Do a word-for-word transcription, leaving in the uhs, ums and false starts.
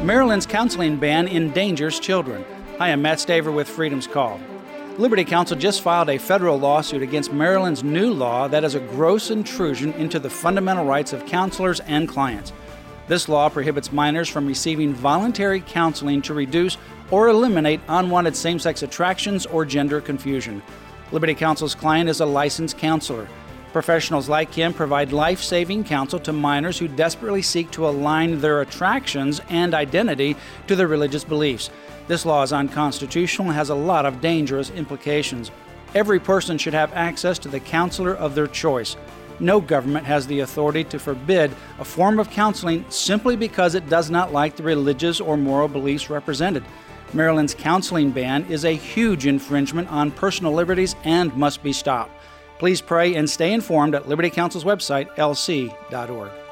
Maryland's counseling ban endangers children. Hi, I'm Matt Staver with Freedom's Call. Liberty Counsel just filed a federal lawsuit against Maryland's new law that is a gross intrusion into the fundamental rights of counselors and clients. This law prohibits minors from receiving voluntary counseling to reduce or eliminate unwanted same-sex attractions or gender confusion. Liberty Counsel's client is a licensed counselor. Professionals like him provide life-saving counsel to minors who desperately seek to align their attractions and identity to their religious beliefs. This law is unconstitutional and has a lot of dangerous implications. Every person should have access to the counselor of their choice. No government has the authority to forbid a form of counseling simply because it does not like the religious or moral beliefs represented. Maryland's counseling ban is a huge infringement on personal liberties and must be stopped. Please pray and stay informed at Liberty Counsel's website, L C dot org.